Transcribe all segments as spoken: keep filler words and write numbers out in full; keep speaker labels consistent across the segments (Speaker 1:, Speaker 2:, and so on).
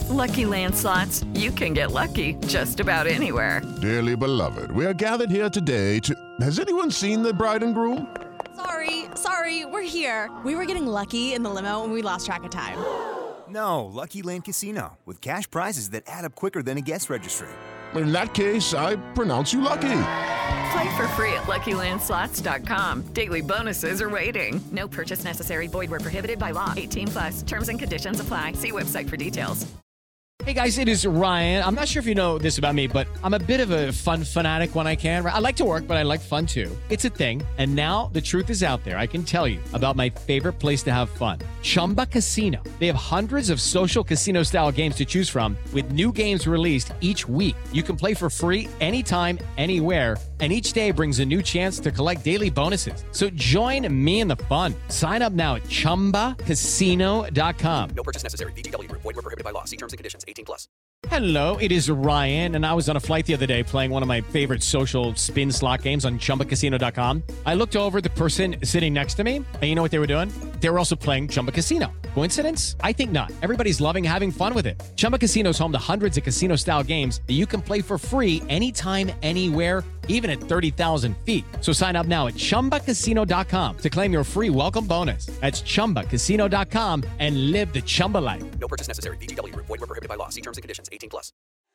Speaker 1: Lucky Land Slots, you can get lucky just about anywhere.
Speaker 2: Dearly beloved, we are gathered here today to... Has anyone seen the bride and groom?
Speaker 3: Sorry, sorry, we're here. We were getting lucky in the limo and we lost track of time.
Speaker 4: No, Lucky Land Casino, with cash prizes that add up quicker than a guest registry.
Speaker 2: In that case, I pronounce you lucky.
Speaker 1: Play for free at Lucky Land Slots dot com. Daily bonuses are waiting. No purchase necessary. Void where prohibited by law. eighteen plus. Terms and conditions apply. See website for details.
Speaker 5: Hey guys, it is Ryan. I'm not sure if you know this about me, but I'm a bit of a fun fanatic when I can. I like to work, but I like fun too. It's a thing. And now the truth is out there. I can tell you about my favorite place to have fun. Chumba Casino. They have hundreds of social casino style games to choose from with new games released each week. You can play for free anytime, anywhere. And each day brings a new chance to collect daily bonuses. So join me in the fun. Sign up now at chumba casino dot com.
Speaker 6: No purchase necessary. V G W. Void where prohibited by law. See terms and conditions. eighteen plus.
Speaker 5: Hello, it is Ryan, and I was on a flight the other day playing one of my favorite social spin slot games on chumba casino dot com. I looked over at the person sitting next to me, and you know what they were doing? They were also playing Chumba Casino. Coincidence? I think not. Everybody's loving having fun with it. Chumba Casino is home to hundreds of casino-style games that you can play for free anytime, anywhere, even at thirty thousand feet. So sign up now at chumba casino dot com to claim your free welcome bonus. That's chumba casino dot com and live the Chumba life.
Speaker 6: No purchase necessary. V G W. Void where prohibited by law. See terms and conditions. eighteen plus.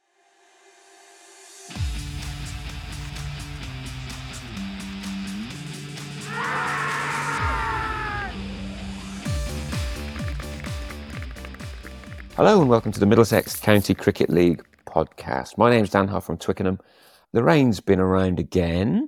Speaker 7: Hello and welcome to the Middlesex County Cricket League podcast. My name's Dan Huff from Twickenham. The rain's been around again,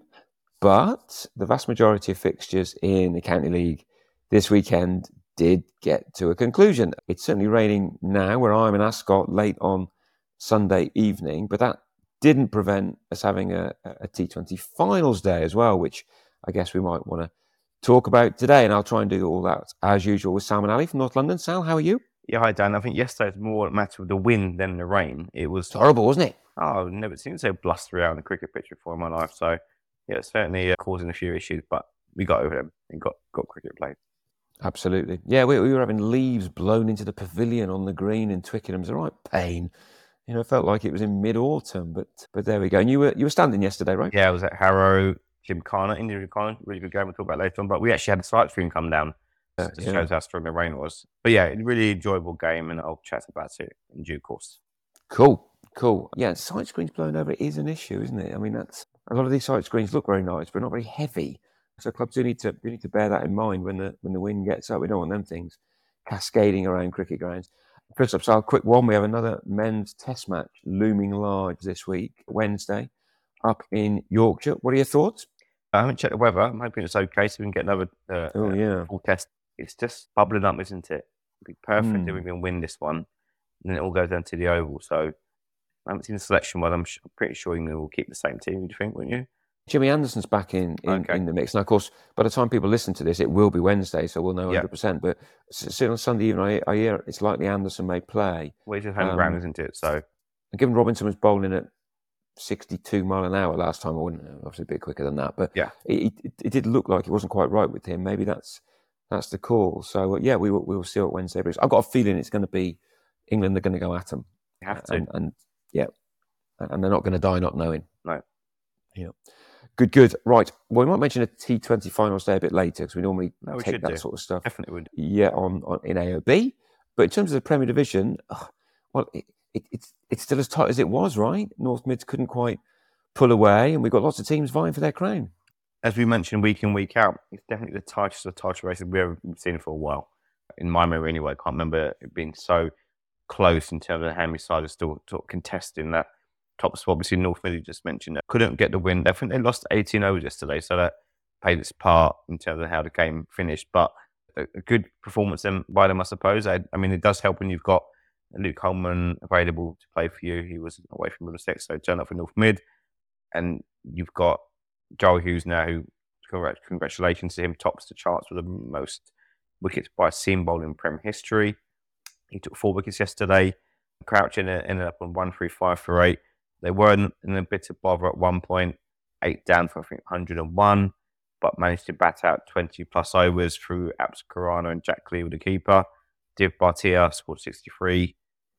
Speaker 7: but the vast majority of fixtures in the County League this weekend did get to a conclusion. It's certainly raining now where I'm in Ascot late on Sunday evening, but that didn't prevent us having a, a T twenty finals day as well, which I guess we might want to talk about today. And I'll try and do all that as usual with Salman Ali from North London. Sal, how are you?
Speaker 8: Yeah, hi Dan. I think yesterday was more a matter of the wind than the rain. It was
Speaker 7: It's horrible, wasn't it?
Speaker 8: Oh, I've never seen it so blustery out on a cricket pitch before in my life. So, yeah, it's certainly uh, causing a few issues, but we got over them and got, got cricket played.
Speaker 7: Absolutely. Yeah, we, we were having leaves blown into the pavilion on the green in Twickenham. It was a right pain. You know, it felt like it was in mid-autumn, but but there we go. And you were you were standing yesterday, right?
Speaker 8: Yeah, I was at Harrow, Gymkhana, India Gymkhana, really good game we'll talk about later on. But we actually had a sight stream come down.
Speaker 7: Uh,
Speaker 8: It
Speaker 7: yeah.
Speaker 8: shows how strong the rain was. But yeah, a really enjoyable game, and I'll chat about it in due course.
Speaker 7: Cool, cool. Yeah, sight screens blown over is an issue, isn't it? I mean, that's a lot of these sight screens look very nice, but not very heavy. So clubs do need to do need to bear that in mind when the when the wind gets up. We don't want them things cascading around cricket grounds. First up, so a quick one. We have another men's test match looming large this week, Wednesday, up in Yorkshire. What are your thoughts?
Speaker 8: I haven't checked the weather. I'm hoping it's okay so we can get another uh,
Speaker 7: Oh,
Speaker 8: uh,
Speaker 7: yeah.
Speaker 8: full test. It's just bubbling up, isn't it? It'd be perfect
Speaker 7: Mm.
Speaker 8: if we can win this one. And then it all goes down to the Oval. So I haven't seen the selection one. I'm, sh- I'm pretty sure England will keep the same team, do you think, wouldn't you?
Speaker 7: Jimmy Anderson's back in, in,
Speaker 8: Okay.
Speaker 7: in the mix. Now, of course, by the time people listen to this, it will be Wednesday, so we'll know one
Speaker 8: Yeah.
Speaker 7: hundred percent. But s- still on Sunday evening, I, I hear it's likely Anderson may play.
Speaker 8: Well, it's his home
Speaker 7: Um,
Speaker 8: ground, isn't it? So
Speaker 7: And given Robinson was bowling at sixty-two mile an hour last time, I wouldn't obviously a bit quicker than that, but
Speaker 8: Yeah.
Speaker 7: it, it, it did look like it wasn't quite right with him. Maybe that's that's the call. So uh, yeah, we will we will see what Wednesday brings. I've got a feeling it's going to be England. They're going to go at them,
Speaker 8: you have to.
Speaker 7: and, and yeah, and they're not going to die not knowing.
Speaker 8: No.
Speaker 7: Yeah. Good, good. Right. Well, we might mention a T twenty finals day a bit later because we normally
Speaker 8: No, we
Speaker 7: take
Speaker 8: should
Speaker 7: that
Speaker 8: do.
Speaker 7: sort of stuff.
Speaker 8: Definitely would.
Speaker 7: Yeah, on, on in A O B. But in terms of the Premier Division, ugh, well, it, it, it's it's still as tight as it was, right? North Mids couldn't quite pull away, and we've got lots of teams vying for their crown.
Speaker 8: As we mentioned week in, week out, it's definitely the tightest of title races we've ever seen for a while. In my memory, anyway, I can't remember it being so close in terms of how many sides are still sort of contesting that top spot. Obviously, North Mid, you just mentioned, that couldn't get the win. I think they lost eighteen overs yesterday, so that played its part in terms of how the game finished. But a, a good performance then by them, I suppose. I, I mean, it does help when you've got Luke Holman available to play for you. He was away from Middlesex, so turned up for North Mid. And you've got Joel Hughes now, who, congratulations to him, tops the charts for the most wickets by a seam bowler in Prem history. He took four wickets yesterday. Crouch ended ended up on one three five for eight. They were in, in a bit of bother at one point, eight down for I think one hundred and one, but managed to bat out twenty plus overs through Abs Khurana and Jack Lee with the keeper. Div Bhatia scored sixty-three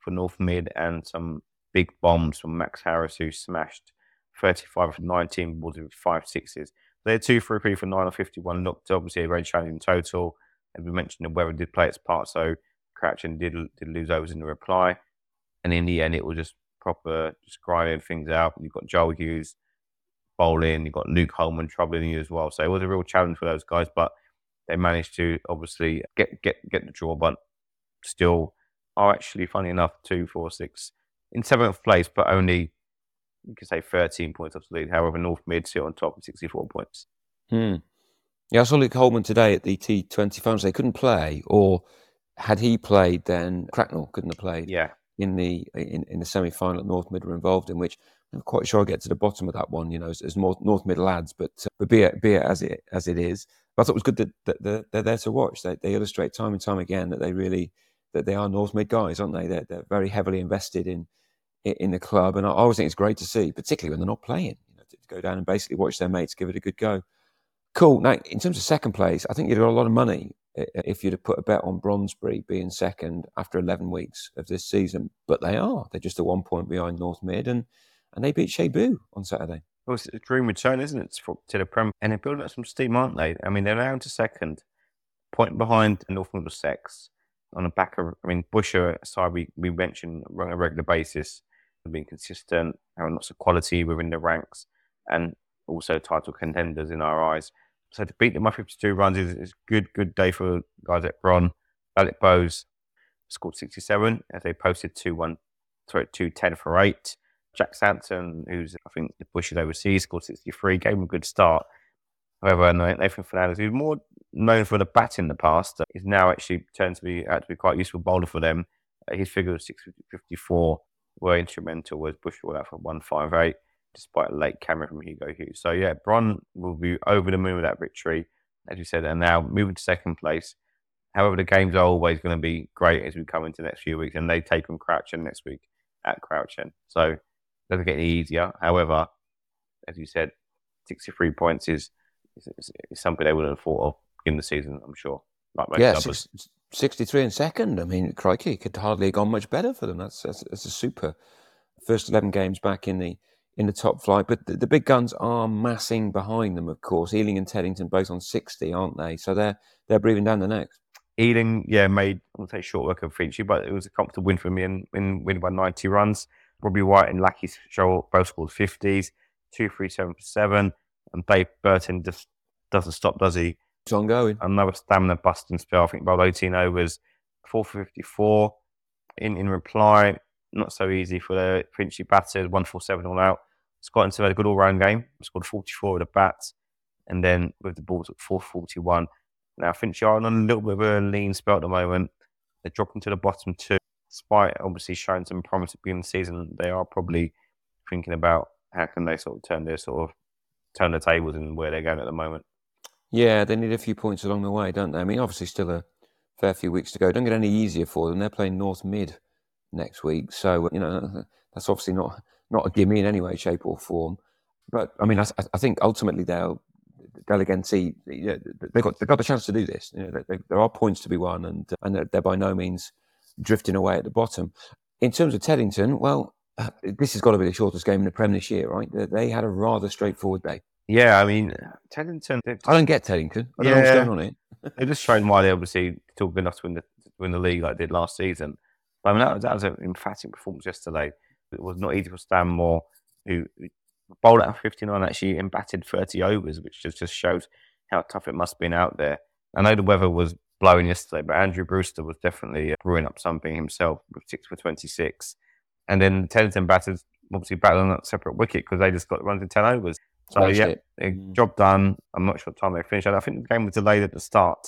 Speaker 8: for North Mid and some big bombs from Max Harris, who smashed thirty-five for nineteen balls with five sixes. They had two for three for nine or fifty-one. Looked obviously a very challenging total. As we mentioned, the weather did play its part, so Crouchen did did lose overs in the reply. And in the end, it was just proper, just grinding things out. You've got Joel Hughes bowling, you've got Luke Holman troubling you as well. So it was a real challenge for those guys, but they managed to obviously get get get the draw, but still are actually, funny enough, two, four, six in seventh place, but only, you could say, thirteen points off the lead. However, North Mid sit on top with sixty-four points.
Speaker 7: Hmm. Yeah, I saw Luke Holman today at the T twenty finals. They couldn't play, or had he played, then Cracknell couldn't have played.
Speaker 8: Yeah.
Speaker 7: In the in, in the semi final that North Mid were involved in, which I'm quite sure I get to the bottom of that one. You know, as, as more North Mid lads, but uh, but be it be it as it as it is. But I thought it was good that, that they're, they're there to watch. They they illustrate time and time again that they really that they are North Mid guys, aren't they? They're they're very heavily invested in in, in the club, and I always think it's great to see, particularly when they're not playing. You know, to, to go down and basically watch their mates give it a good go. Cool. Now, in terms of second place, I think you'd got a lot of money if you'd have put a bet on Brondesbury being second after eleven weeks of this season. But they are. They're just a one point behind North Mid, and, and they beat Shebu on Saturday.
Speaker 8: Well, it's a dream return, isn't it, to the Prem? And they're building up some steam, aren't they? I mean, they're now into second, point behind North Middlesex on the back of, I mean, Busher, side we, we mentioned on a regular basis, being consistent, having lots of quality within the ranks, and also title contenders in our eyes. So to beat them by fifty-two runs is, is a good, good day for guys at Bron. Alec Bowes scored sixty-seven as they posted two one, sorry, two ten for eight. Jack Santon, who's, I think, the Bushes overseas, scored sixty-three, gave him a good start. However, Nathan Fernandez, who's more known for the bat in the past, is now actually turned to be, out to be quite a useful bowler for them. Uh, his figure of six fifty-four were instrumental as Bush all out for one fifty-eight. Despite a late camera from Hugo Hughes. So, yeah, Bron will be over the moon with that victory, as you said, and now moving to second place. However, the games are always going to be great as we come into the next few weeks, and they take on Crouchen next week at Crouchen. So, it doesn't get any easier. However, as you said, sixty-three points is, is, is something they wouldn't have thought of in the season, I'm sure. Like most
Speaker 7: yeah,
Speaker 8: others.
Speaker 7: six, sixty-three in second. I mean, crikey, could hardly have gone much better for them. That's, that's, that's a super first eleven games back in the in the top flight, but the, the big guns are massing behind them, of course. Ealing and Teddington both on sixty, aren't they? So they're they're breathing down the necks.
Speaker 8: Ealing, yeah, made, I won't say short work of Finchley, but it was a comfortable win for me and win, win by ninety runs. Robbie White and Lackey Show both scored fifties, two three seven for seven, and Dave Burton just doesn't stop, does he?
Speaker 7: It's ongoing.
Speaker 8: Another stamina busting spell, I think, about eighteen overs, four for fifty-four. In, in reply, not so easy for the Finchley batters, one forty-seven all out. Scotland still had a good all-round game. Scored forty-four with the bats, and then with the balls at four forty-one. Now, Finchley are on a little bit of a lean spell at the moment. They're dropping to the bottom two. Despite obviously showing some promise at the beginning of the season, they are probably thinking about how can they sort of turn their sort of turn the tables and where they're going at the moment.
Speaker 7: Yeah, they need a few points along the way, don't they? I mean, obviously still a fair few weeks to go. Don't get any easier for them. They're playing North Mid next week, so you know that's obviously not not a gimme in any way, shape, or form. But I mean, I, I think ultimately they'll they'll again see you know, they've got they've got the chance to do this. You know, they, they, there are points to be won, and and they're, they're by no means drifting away at the bottom. In terms of Teddington, well, this has got to be the shortest game in the Prem this year, right? They, they had a rather straightforward day.
Speaker 8: Yeah, I mean, Teddington. Just,
Speaker 7: I don't get Teddington. I don't
Speaker 8: yeah,
Speaker 7: know what's going on here.
Speaker 8: They've just shown why they obviously still good enough to win the win the league like they did last season. But I mean, that, that was an emphatic performance yesterday. It was not easy for Stan Moore, who bowled out fifty-nine, actually and batted thirty overs, which just, just shows how tough it must have been out there. I know the weather was blowing yesterday, but Andrew Brewster was definitely brewing up something himself with six for twenty-six. And then the Teddington batters obviously battled on that separate wicket because they just got runs in ten overs. So,
Speaker 7: That's
Speaker 8: yeah,
Speaker 7: it.
Speaker 8: mm. job done. I'm not sure what time they finished. I think the game was delayed at the start.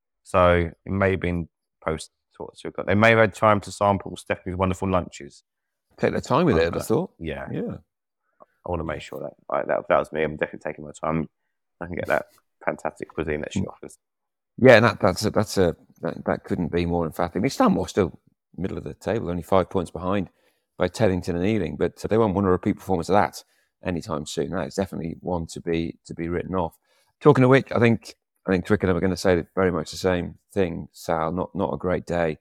Speaker 8: So it may have been post sort of. They may have had time to sample Stephanie's wonderful lunches.
Speaker 7: Take their time with it, I thought.
Speaker 8: Yeah.
Speaker 7: Yeah.
Speaker 8: I want to make sure that I, that, that was me. I'm definitely taking my time. I can get that fantastic cuisine that she offers.
Speaker 7: Yeah, and that, that's a, that's a that, that couldn't be more emphatic. I mean, Stanmore still middle of the table, only five points behind by Teddington and Ealing, but they won't want a repeat performance of that anytime soon. That is definitely one to be to be written off. Talking of which, I think I think Twickenham are going to say very much the same thing. Sal, not not a great day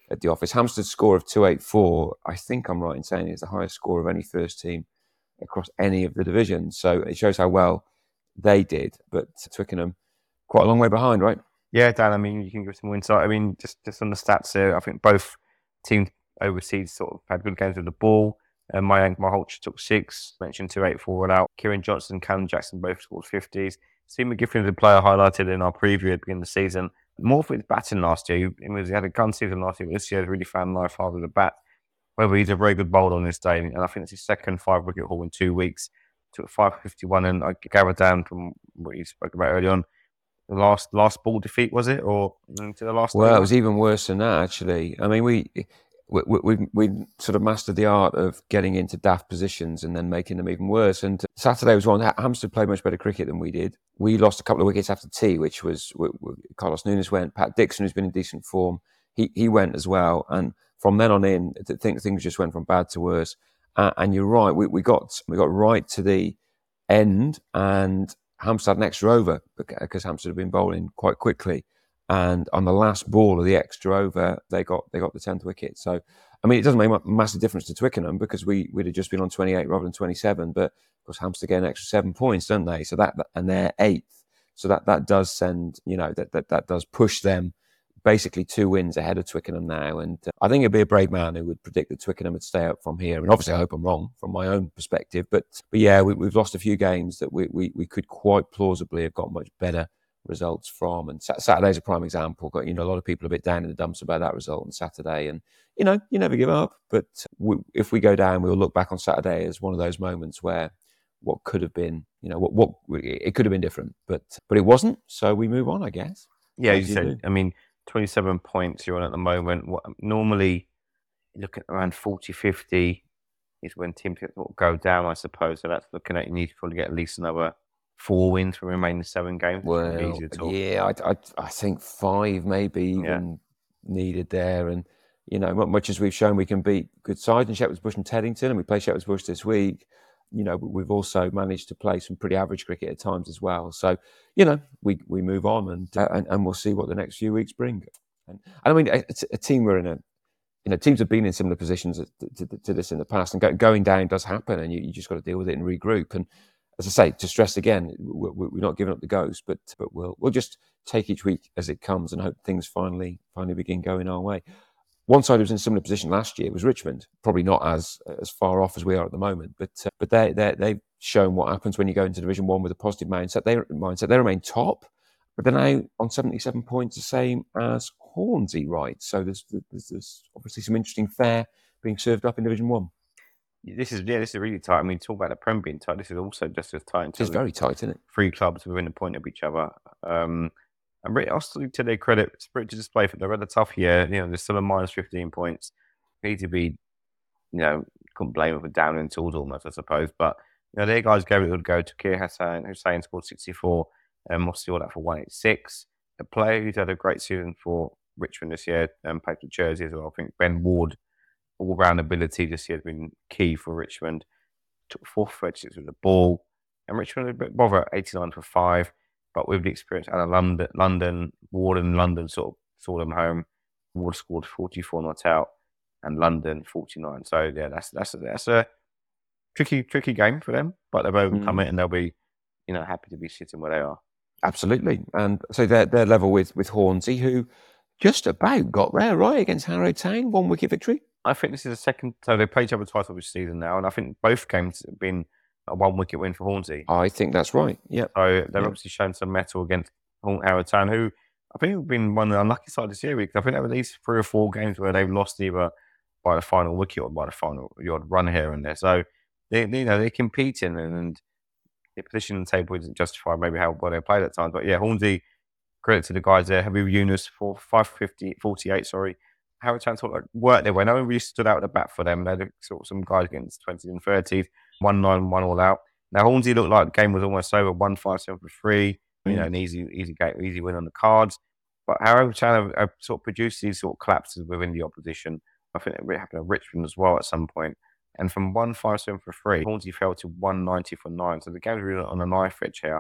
Speaker 7: at the office. Hampstead's score of two eighty-four, I think I'm right in saying, is the highest score of any first team across any of the divisions. So it shows how well they did. But Twickenham, quite a long way behind, right?
Speaker 8: Yeah, Dan, I mean, you can give some more insight. I mean, just, just on the stats here, I think both teams overseas sort of had good games with the ball. Uh, my my Holch took six, mentioned two eighty-four all out. Kieran Johnson, Callum Jackson both scored fifties. Steve McGiffin, the player highlighted in our preview at the beginning of the season, more for his batting last year. He, he had a gun season last year, but this year has really found life after the bat. However, he's a very good bowler on this day, and I think it's his second five-wicket haul in two weeks. Took five fifty-one, and I gathered down from what you spoke about early on, the last last ball defeat, was it? Or to the last
Speaker 7: Well,
Speaker 8: over?
Speaker 7: It was even worse than that, actually. I mean, we... We, we, we sort of mastered the art of getting into daft positions and then making them even worse. And Saturday was one. Hampstead played much better cricket than we did. We lost a couple of wickets after tea, which was Carlos Nunes went. Pat Dixon, who's been in decent form, he he went as well. And from then on in, things things just went from bad to worse. Uh, and you're right, we, we got we got right to the end, and Hampstead had an extra over because Hampstead had been bowling quite quickly. And on the last ball of the extra over, they got they got the tenth wicket. So, I mean, it doesn't make a massive difference to Twickenham because we would have just been on twenty-eight rather than twenty-seven. But of course, Hampstead get an extra seven points, don't they? So that and they're eighth. So that, that does send, you know, that, that that does push them basically two wins ahead of Twickenham now. And uh, I think it'd be a brave man who would predict that Twickenham would stay up from here. And obviously, I hope I'm wrong from my own perspective. But but yeah, we, we've lost a few games that we, we we could quite plausibly have got much better results from, and Saturday's a prime example. Got, you know, a lot of people are a bit down in the dumps about that result on Saturday, and you know, you never give up. But we, if we go down, we'll look back on Saturday as one of those moments where what could have been, you know, what what it could have been different, but but it wasn't. So we move on, I guess.
Speaker 8: Yeah,
Speaker 7: As
Speaker 8: you
Speaker 7: you
Speaker 8: said.
Speaker 7: do.
Speaker 8: I mean, twenty-seven points you're on at the moment. What, normally, you look at around forty, fifty is when teams go down, I suppose. So that's looking at you need to probably get at least another four wins for remaining seven games.
Speaker 7: Well,
Speaker 8: easier to talk.
Speaker 7: yeah, I, I, I think five maybe even
Speaker 8: Yeah.
Speaker 7: needed there. And, you know, much as we've shown we can beat good sides in Shepherd's Bush and Teddington, and we play Shepherd's Bush this week, you know, we've also managed to play some pretty average cricket at times as well. So, you know, we, we move on and, uh, and and we'll see what the next few weeks bring. And, and I mean, a, a team we're in a, you know, teams have been in similar positions to, to, to this in the past, and go, going down does happen, and you, you just got to deal with it and regroup. And as I say, to stress again, we're, we're not giving up the ghost, but but we'll we'll just take each week as it comes and hope things finally finally begin going our way. One side who was in a similar position last year was Richmond, probably not as as far off as we are at the moment, but uh, but they they they've shown what happens when you go into Division One with a positive mindset. They mindset they remain top, but they're now on seventy-seven points, the same as Hornsey, right? So there's there's, there's obviously some interesting fare being served up in Division One.
Speaker 8: This is yeah, this is really tight. I mean, talk about the Prem being tight. This is also just as tight. In
Speaker 7: It's
Speaker 8: terms of
Speaker 7: very tight, isn't it?
Speaker 8: three clubs within a point of each other. Um, and really, also to their credit, Spirit to display for they've had a tough year. You know, they're still a minus fifteen points. Need to be, you know, couldn't blame them for down in tools almost, I suppose. But you know, their guys gave it a good go. Takir Hassan, Hussain scored sixty-four, and Mossy all that for one eighty-six. A player who's had a great season for Richmond this year and played for Jersey as well. I think Ben Ward, all-round ability this year has been key for Richmond. Took fourth for Edges with the ball, and Richmond a bit bother eighty-nine for five. But with the experience out of London, London, Ward and London sort of saw them home. Ward scored forty-four not out, and London forty-nine. So yeah, that's that's a, that's a tricky tricky game for them. But they've overcome
Speaker 7: Mm.
Speaker 8: it, and they'll be, you know, happy to be sitting where they are.
Speaker 7: Absolutely. And so they're, they're level with, with Hornsey, who just about got there, right, against Harrow Town, one wicket victory.
Speaker 8: I think this is the second. So they played each other twice this season now, and I think both games have been a one wicket win for Hornsey.
Speaker 7: I think that's right. Yeah.
Speaker 8: So they've
Speaker 7: Yeah.
Speaker 8: obviously shown some mettle against Harrow Town, who I think have been one of the unlucky side this year, because I think there were at least three or four games where they've lost either by the final wicket or by the final yard run here and there. So they, they you know, they're competing, and, and their position on the table isn't justified maybe how well they played at times. But yeah, Hornsey, credit to the guys there. Habib Yunus for five fifty, forty-eight, sorry. Harrow Town sort of like worked their way. No one really stood out at the bat for them. They had sort of some guys against twenties and thirties, one nine, one all out. Now Hornsey looked like the game was almost over, one five seven for three. You know, an easy, easy game, easy win on the cards. But Harrow Town have, have sort of produced these sort of collapses within the opposition. I think it happened at Richmond as well at some point. And from one five seven for three, Hornsey fell to one ninety for nine. So the game's really on a knife edge here.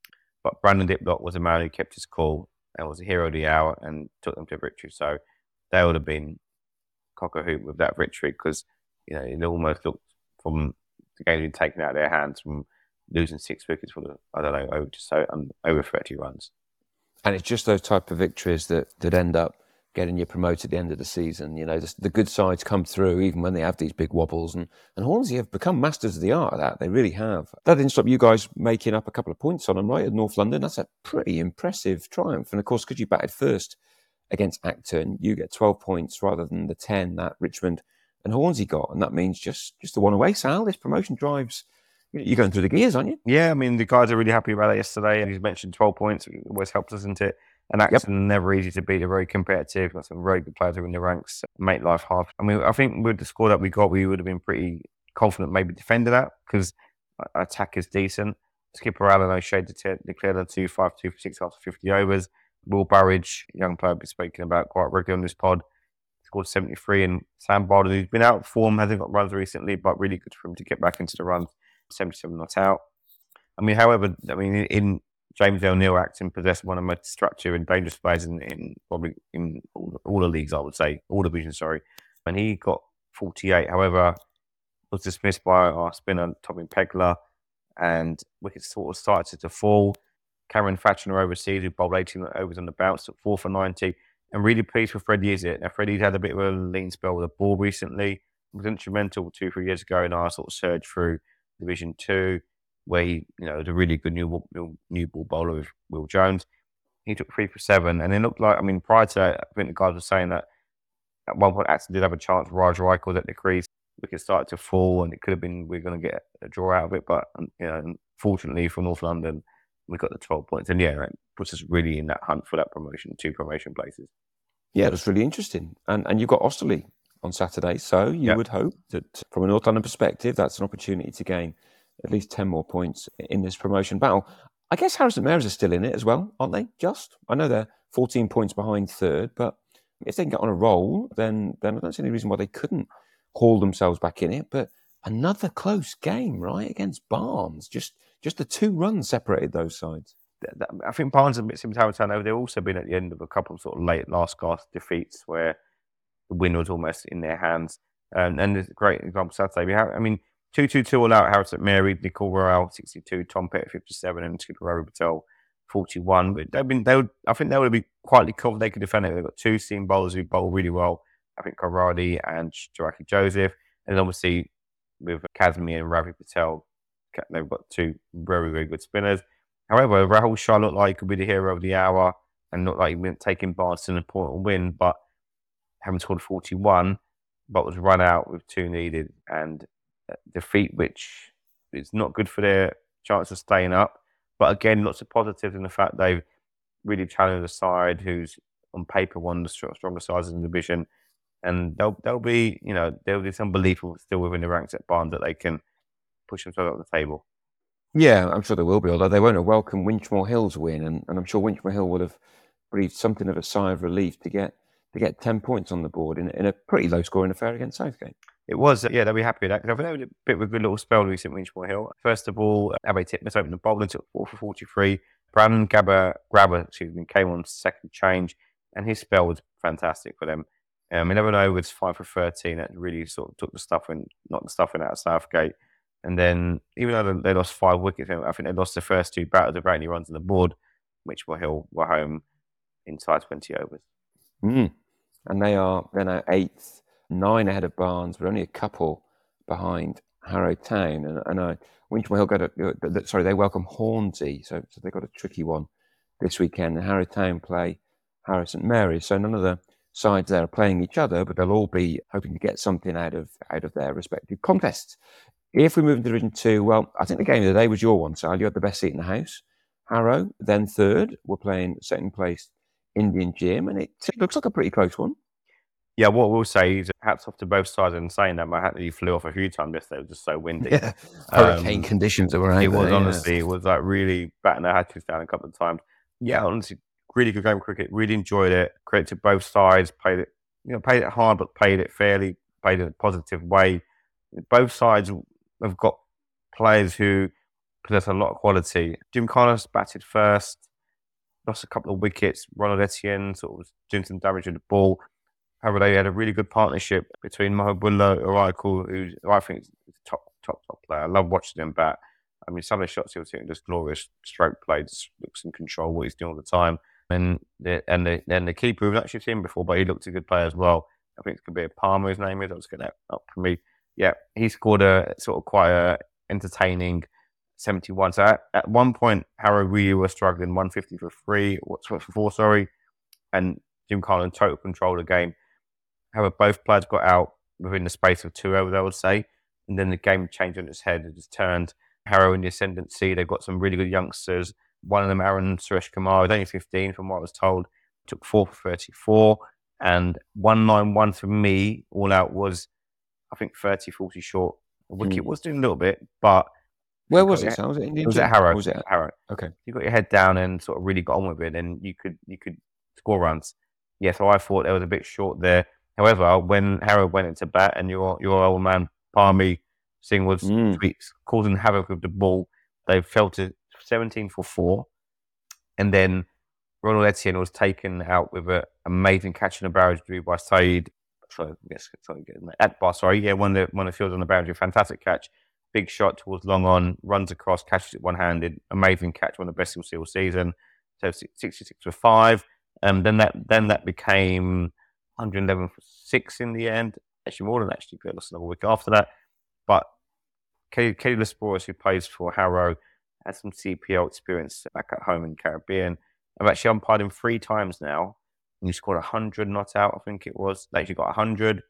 Speaker 8: But Brandon Diplock was a man who kept his cool and was a hero of the hour and took them to victory. So they would have been cock a hoop with that victory because, you know, it almost looked from the game being taken out of their hands from losing six wickets for the, I don't know, over, just so, um, over thirty runs.
Speaker 7: And it's just those type of victories that, that end up getting you promoted at the end of the season. You know, the, the good sides come through even when they have these big wobbles. And, and Hornsey have become masters of the art of that. They really have. That didn't stop you guys making up a couple of points on them, right, at North London. That's a pretty impressive triumph. And of course, because you batted first against Acton, you get twelve points rather than the ten that Richmond and Hornsey got. And that means just, just the one away, Sal. This promotion drives... You're going through the gears, aren't you?
Speaker 8: Yeah, I mean, the guys are really happy about it yesterday. As you mentioned, twelve points. It always helps us, isn't it? And Acton, yep. Never easy to beat. They're very competitive. Got some very good players who are in the ranks. Make life hard. I mean, I think with the score that we got, we would have been pretty confident maybe defending that because our attack is decent. Skipper Allen O'Shea declared a two five two for six after fifty overs. Will Burridge, young player I've been speaking about quite regularly on this pod, scored seventy-three. And Sam Barden, who's been out of form, hasn't got runs recently, but really good for him to get back into the runs. seventy-seven not out. I mean, however, I mean, in James O'Neill, Acton possessed one of the most destructive and dangerous players in, in probably in all, all the leagues, I would say, all divisions, sorry. And he got forty-eight. However, was dismissed by our spinner, Tommy Pegler, and wickets sort of started to fall. Cameron Thatcher overseas, who bowled eighteen overs on the bounce, took four for ninety. And really pleased with Freddie Izzett. Now, Freddie's had a bit of a lean spell with the ball recently. He was instrumental two, three years ago in our sort of surge through Division Two, where he, you know, was a really good new new, new ball bowler with Will Jones. He took three for seven, and it looked like, I mean, prior to that, I think the guys were saying that at one point Acton did have a chance. Raj Raikal was at the crease. Wickets started to fall, and it could have been we are going to get a draw out of it. But you know, unfortunately for North London, we got the twelve points, and yeah, it puts us really in that hunt for that promotion, two promotion places. Yeah, it was really interesting, and and you've got Osterley on Saturday, so you yep. would hope that from a North London perspective, that's an opportunity to gain at least ten more points in this promotion battle. I guess Harrow St Mary's are still in it as well, aren't they? Just I know they're fourteen points behind third, but if they can get on a roll, then then I don't see any reason why they couldn't haul themselves back in it. But another close game, right, against Barnes. Just just the two runs separated those sides. I think Barnes and Sim Tower Turnover, they've also been at the end of a couple of sort of late last gasp defeats where the win was almost in their hands. Um, and there's a great example Saturday. We have, I mean, two two two all out, Harrow St Mary, Nicole Royale, sixty-two, Tom Pettit, fifty-seven, and Skipper Rory Patel, forty-one. But they've been, they would, I think they would be quietly confident they could defend it. They've got two seam bowlers who bowl really well. I think Karadi and Jaraki Joseph. And obviously with Kazmi and Ravi Patel, they've got two very, very good spinners. However, Rahul Shah looked like he could be the hero of the hour and looked like he went taking Barnes to an important win, but having scored forty-one, but was run out with two needed and defeat, which is not good for their chance of staying up. But again, lots of positives in the fact they've really challenged a side who's on paper one of the stronger sides in the division, and they'll they'll be, you know, there'll be some belief still within the ranks at Barnes that they can push themselves up the table.
Speaker 7: Yeah, I'm sure there will be, although they won't have welcomed Winchmore Hill's win, and, and I'm sure Winchmore Hill would have breathed something of a sigh of relief to get to get ten points on the board in, in a pretty low-scoring affair against Southgate.
Speaker 8: It was, yeah, they'll be happy with that, because I think they had a bit of a good little spell recently, Winchmore Hill. First of all, Abe Titmus opened the bowling, took four for forty-three. Brandon Gabber, Grabber, excuse me, came on second change, and his spell was fantastic for them. Um, eleven overs, five for thirteen. That really sort of took the stuffing, knocked the stuffing out of Southgate. And then, even though they lost five wickets, I think they lost the first two batters without any runs on the board. Winchmore Hill were home inside twenty overs.
Speaker 7: Mm. And they are then at eighth, nine ahead of Barnes, but only a couple behind Harrow Town. And, and uh, Winchmore Hill got a, sorry, they welcome Hornsey, so, so they got a tricky one this weekend. And Harrow Town play Harrow St Mary's, so none of the sides there are playing each other, but they'll all be hoping to get something out of out of their respective contests. If we move into Division Two, well, I think the game of the day was your one, Sal. You had the best seat in the house. Harrow, then third, were playing second place Indian Gym, and it looks like a pretty close one.
Speaker 8: Yeah, what we'll say is hats off to both sides. And saying that, my hat really flew off a few times yesterday. It was just so windy.
Speaker 7: Yeah, hurricane um, conditions that were out
Speaker 8: It was
Speaker 7: there,
Speaker 8: honestly,
Speaker 7: yeah.
Speaker 8: it was like really batting their hatchets down a couple of times. Yeah, honestly, really good game of cricket. Really enjoyed it. Credit to both sides. Played it, you know, played it hard, but played it fairly. Played it in a positive way. Both sides have got players who possess a lot of quality. Jim Connors batted first, lost a couple of wickets. Ronald Etienne sort of was doing some damage with the ball. However, they had a really good partnership between Mahbubullah Oracle, who I think is a top, top, top player. I love watching him bat. I mean, some of the shots he was hitting, just glorious stroke play, just looks in control what he's doing all the time. And the, and the, and the keeper, we've actually seen him before, but he looked a good player as well. I think it could be a Palmer, his name is. I'll just get that up for me. Yeah, he scored a sort of quite a entertaining seventy-one. So at, at one point, Harrow really were struggling, one fifty for three, what's for four, sorry. And Jim Carlin total control of the game. However, both players got out within the space of two overs, I would say. And then the game changed on its head. It just turned Harrow in the ascendancy. They've got some really good youngsters. One of them, Aaron Suresh Kumar, was only fifteen from what I was told. Took four for thirty-four. And one ninety-one for me, all out, was, I think, thirty forty short. The wicket mm. was doing a little bit, but...
Speaker 7: Where was it? Your, was it, in
Speaker 8: it was at Harrow.
Speaker 7: Was it at
Speaker 8: Harrow?
Speaker 7: Okay.
Speaker 8: You got your head down and sort of really got on with it, and you could you could score runs. Yeah, so I thought they was a bit short there. However, when Harrow went into bat and your your old man Palmy Singh was mm. causing havoc with the ball, they fell to seventeen for four, and then Ronald Etienne was taken out with an amazing catch in the boundary by Saeed. Sorry, yes, sorry, Akbar. Sorry, yeah, one of the one of the fields on the boundary, fantastic catch. Big shot towards long on, runs across, catches it one-handed. Amazing catch, one of the best you'll see all season. So sixty-six for five. And then that then that became one eleven for six in the end. Actually, more than actually, we lost another week after that. But Kelly, Kelly Lesboros, who plays for Harrow, has some C P L experience back at home in the Caribbean. I've actually umpired him three times now. And he scored one hundred not out, I think it was. They actually got one hundred.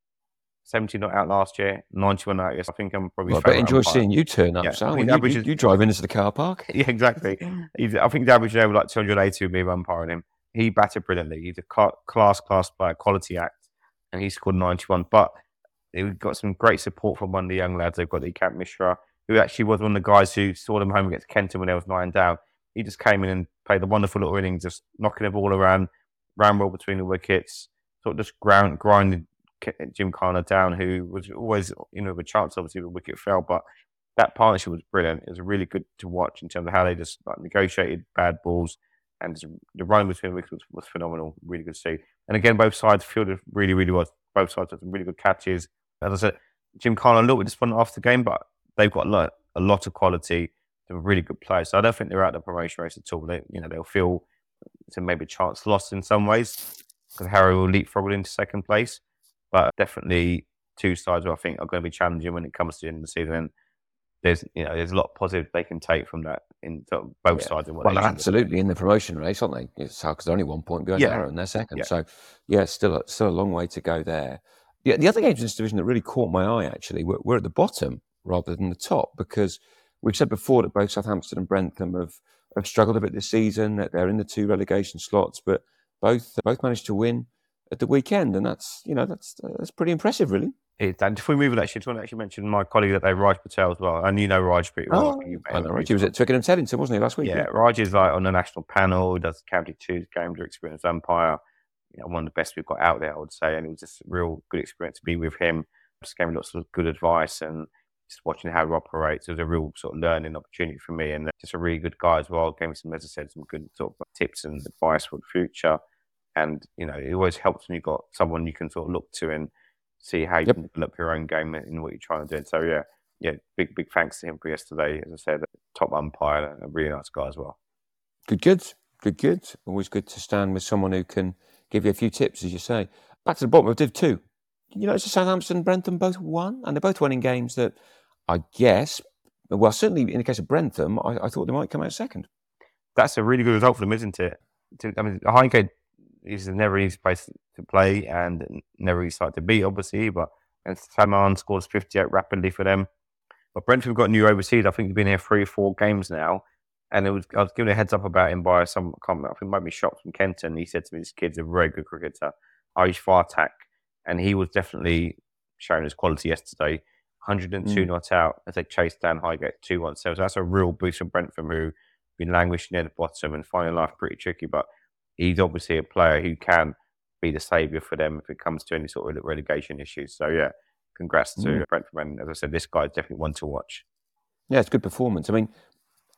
Speaker 8: seventy not out last year, ninety-one out. Yes, I think I'm probably.
Speaker 7: Well, I bet enjoy seeing you turn up.
Speaker 8: Yeah,
Speaker 7: So you, you, you drive into the car park.
Speaker 8: Yeah, exactly. He's, I think the average there was like two hundred eighty with me umpiring him. He batted brilliantly. He's a class, class player, quality act, and he scored ninety-one. But we've got some great support from one of the young lads. They've got the Camp Mishra, who actually was one of the guys who saw them home against Kenton when there was nine down. He just came in and played a wonderful little innings, just knocking the ball around, ran well between the wickets, sort of just ground, grinded Jim Carner down, who was always, you know, with a chance, obviously, the wicket fell, but that partnership was brilliant. It was really good to watch in terms of how they just like, negotiated bad balls, and the run between the wickets was, was phenomenal. Really good to see. And again, both sides fielded really, really well. Both sides had some really good catches. As I said, Jim Carner a little bit disappointed after the game, but they've got a lot, a lot of quality. They're really good players. So I don't think they're out of the promotion race at all. They, you know, they'll feel it's a maybe chance lost in some ways because Harrow will leapfrog into second place. But definitely two sides who I think are going to be challenging when it comes to the end of the season. And there's, you know, there's a lot of positive they can take from that in sort of both
Speaker 7: yeah.
Speaker 8: sides. And what
Speaker 7: well,
Speaker 8: they
Speaker 7: absolutely in the promotion race, aren't they? It's because they're only one point behind
Speaker 8: yeah.
Speaker 7: Harrow and they're second.
Speaker 8: Yeah.
Speaker 7: So, yeah, still a, still a long way to go there. Yeah, the other games in this division that really caught my eye, actually, were, were at the bottom rather than the top, because we've said before that both Southampton and Brentham have, have struggled a bit this season, that they're in the two relegation slots, but both both managed to win at the weekend, and that's, you know, that's that's pretty impressive, really.
Speaker 8: It, and before we move on, actually, I just want to actually mention my colleague that they, Raj Patel, as well. And you know Raj pretty well.
Speaker 7: Oh, I know Raj. He was at Twickenham Teddington, wasn't he, last week?
Speaker 8: Yeah, yeah, Raj is like on the national panel, does County Two's games, experienced umpire. You know, one of the best we've got out there, I would say. And it was just a real good experience to be with him. Just gave me lots of good advice and just watching how he operates. It was a real sort of learning opportunity for me, and just a really good guy as well. Gave me some, as I said, some good sort of tips and advice for the future. And, you know, it always helps when you've got someone you can sort of look to and see how you yep. can develop your own game in what you're trying to do. So, yeah, yeah, big, big thanks to him for yesterday. As I said, top umpire and a really nice guy as well.
Speaker 7: Good, good, good, good. Always good to stand with someone who can give you a few tips, as you say. Back to the bottom of Div two. You know, it's Southampton and Brentham both won, and they're both winning games that I guess, well, certainly in the case of Brentham, I, I thought they might come out second.
Speaker 8: That's a really good result for them, isn't it? I mean, Highgate is never an easy place to play and never easy side to beat, obviously, but and Salman scores fifty-eight rapidly for them. But Brentford got new overseas. I think he's been here three or four games now. And it was, I was given a heads up about him by some, I can't remember, I think it might be Shops from Kenton. He said to me, this kid's a very good cricketer, Irish Fartak. And he was definitely showing his quality yesterday. one hundred two mm. not out as they chased down Highgate two one seven. So that's a real boost from Brentford, who've been languishing near the bottom and finding life pretty tricky. But he's obviously a player who can be the saviour for them if it comes to any sort of relegation issues. So, yeah, congrats to mm. Brentford. And as I said, this guy's definitely one to watch.
Speaker 7: Yeah, it's a good performance. I mean,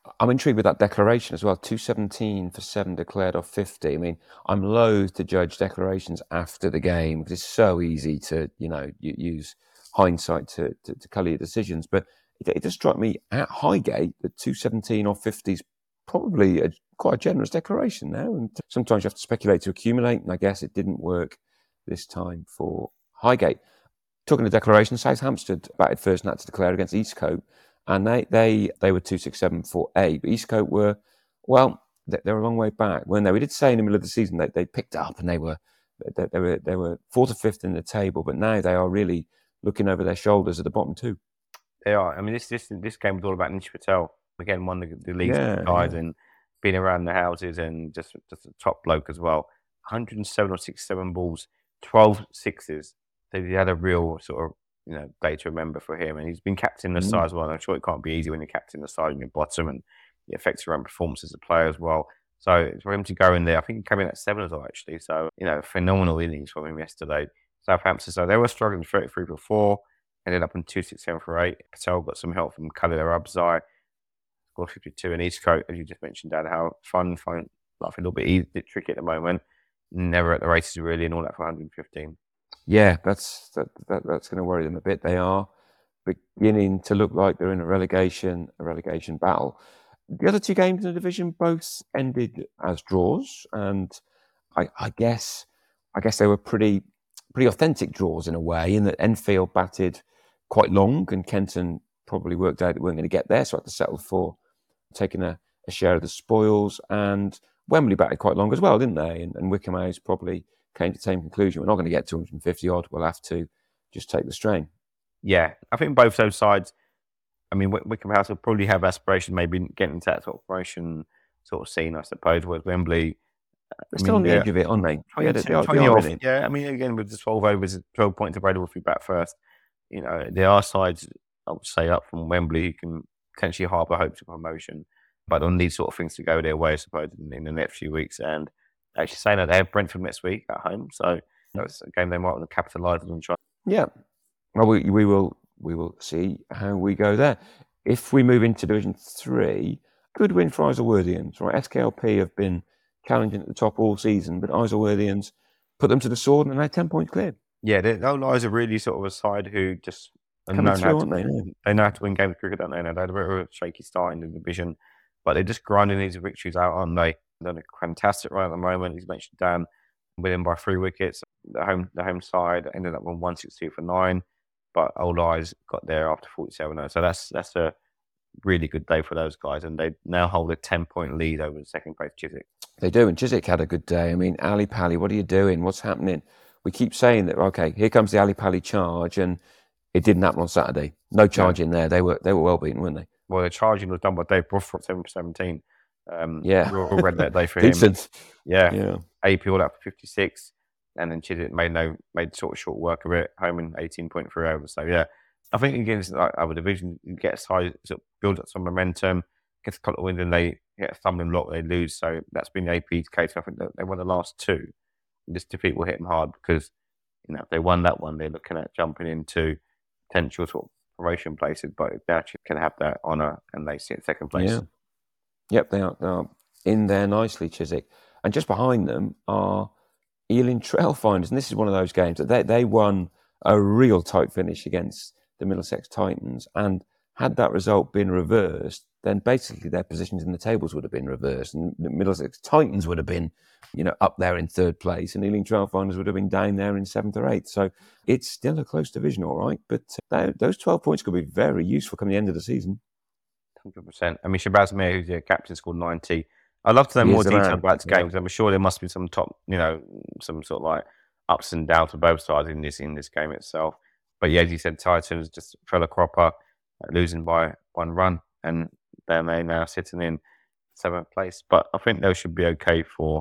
Speaker 7: I'm intrigued with that declaration as well. two seventeen for seven declared off fifty. I mean, I'm loath to judge declarations after the game because it's so easy to, you know, use hindsight to, to, to colour your decisions. But it, it does strike me at Highgate that two seventeen off fifty is probably a, quite a generous declaration now. And sometimes you have to speculate to accumulate. And I guess it didn't work this time for Highgate. Talking of declaration, Southampton batted first and had to declare against Eastcote. And they, they, they were two six seven for eight. But Eastcote were, well, they, they were a long way back, weren't they? We did say in the middle of the season that they picked up and they were they, they were they were fourth or fifth in the table. But now they are really looking over their shoulders at the bottom two.
Speaker 8: They are. I mean, this this this game was all about Nish Patel. Again, one of the, the league's
Speaker 7: Yeah,
Speaker 8: guys
Speaker 7: yeah.
Speaker 8: and being around the houses and just just a top bloke as well. one hundred seven or sixty-seven balls, twelve sixes. So he had a real sort of, you know, day to remember for him. And he's been captain the
Speaker 7: Mm.
Speaker 8: side as well. I'm sure it can't be easy when you're captain the side and you're bottom, and it affects your own performance as a player as well. So for him to go in there, I think he came in at seven as well, actually. So, you know, phenomenal innings from him yesterday. Southampton, so they were struggling thirty-three for four, ended up on two sixty-seven for eight. Patel got some help from Khalil Arabzai, scored fifty-two. And Eastcote, as you just mentioned, Dan, how fun, fun, life a little bit easy, bit tricky at the moment. Never at the races really, and all that for one hundred fifteen.
Speaker 7: Yeah, that's that, that that's going to worry them a bit. They are beginning to look like they're in a relegation a relegation battle. The other two games in the division both ended as draws, and I, I guess I guess they were pretty pretty authentic draws in a way. In that Enfield batted quite long, and Kenton probably worked out they weren't going to get there, so had to settle for taking a, a share of the spoils. And Wembley batted quite long as well, didn't they? And, and Wycombe House probably came to the same conclusion. We're not going to get two hundred fifty odd. We'll have to just take the strain.
Speaker 8: Yeah, I think both those sides, I mean, Wick- Wycombe House will probably have aspiration, maybe getting into that sort of promotion sort of scene, I suppose, whereas Wembley,
Speaker 7: They're still on the
Speaker 8: yeah.
Speaker 7: edge of it, aren't they? Yeah, they, they are, they
Speaker 8: twenty
Speaker 7: are
Speaker 8: off.
Speaker 7: in it.
Speaker 8: Yeah, I mean, again, with the twelve overs, twelve points available if you bat first, you know, there are sides, I would say, up from Wembley who can potentially harbour hopes of promotion, but they'll need sort of things to go their way, I suppose, in, in the next few weeks. And actually saying that they have Brentford next week at home, so that's a game they might want to capitalise on and try.
Speaker 7: Yeah. Well, we, we will we will see how we go there. If we move into Division Three, good win for Isleworthians. Right, S K L P have been challenging at the top all season, but Isleworthians put them to the sword and they're ten points clear.
Speaker 8: Yeah, the old guys are really sort of a side who just are
Speaker 7: Coming
Speaker 8: known
Speaker 7: through,
Speaker 8: how to,
Speaker 7: aren't they? Yeah.
Speaker 8: they know how to win games of cricket, don't they? They had a bit of a shaky start in the division, but they're just grinding these victories out, aren't they? They're doing a fantastic run at the moment. He's mentioned Dan, winning by three wickets. The home the home side ended up on one sixty-two for nine, but Old Eyes got there after forty-seven. So that's that's a really good day for those guys, and they now hold a ten point lead over the second place Chiswick.
Speaker 7: They do, and Chiswick had a good day. I mean, Ali Pali, what are you doing? What's happening? We keep saying that, okay, here comes the Ali Pali charge, and it didn't happen on Saturday. No charge in there. They were they were well beaten, weren't they?
Speaker 8: Well, the charging was done by Dave Brough, seven for seventeen. Um,
Speaker 7: Yeah.
Speaker 8: we all read that day for him.
Speaker 7: Decent.
Speaker 8: Yeah.
Speaker 7: Yeah.
Speaker 8: A P all out for fifty-six, and then Chiswick made no made sort of short work of it, home in eighteen point three overs. So yeah, I think against like our division, you get high, sort of build up some momentum, get a couple of wins, and they hit a stumbling block, they lose. So that's been the A P's case. I think that they won the last two. This defeat will hit them hard because, you know, if they won that one, they're looking at jumping into potential sort of promotion places. But if they actually can have that honour and they sit in second place.
Speaker 7: Yeah. Yep, they are, they are in there nicely, Chiswick. And just behind them are Ealing Trailfinders. And this is one of those games that they, they won a real tight finish against the Middlesex Titans. And had that result been reversed, then basically their positions in the tables would have been reversed. And the Middlesex Titans would have been, you know, up there in third place. And Ealing Trailfinders would have been down there in seventh or eighth. So it's still a close division, all right. But uh, those twelve points could be very useful come the end of the season.
Speaker 8: one hundred percent. I mean, Shabazz Mir, who's the captain, scored ninety. I'd love to know
Speaker 7: He
Speaker 8: more
Speaker 7: is the
Speaker 8: detail
Speaker 7: man.
Speaker 8: about the
Speaker 7: Yeah.
Speaker 8: games. I'm sure there must be some top, you know, some sort of like ups and downs for both sides in this in this game itself. But yeah, as you said, Titans just fell a cropper, uh, losing by one run, and they're now sitting in seventh place. But I think they should be okay for,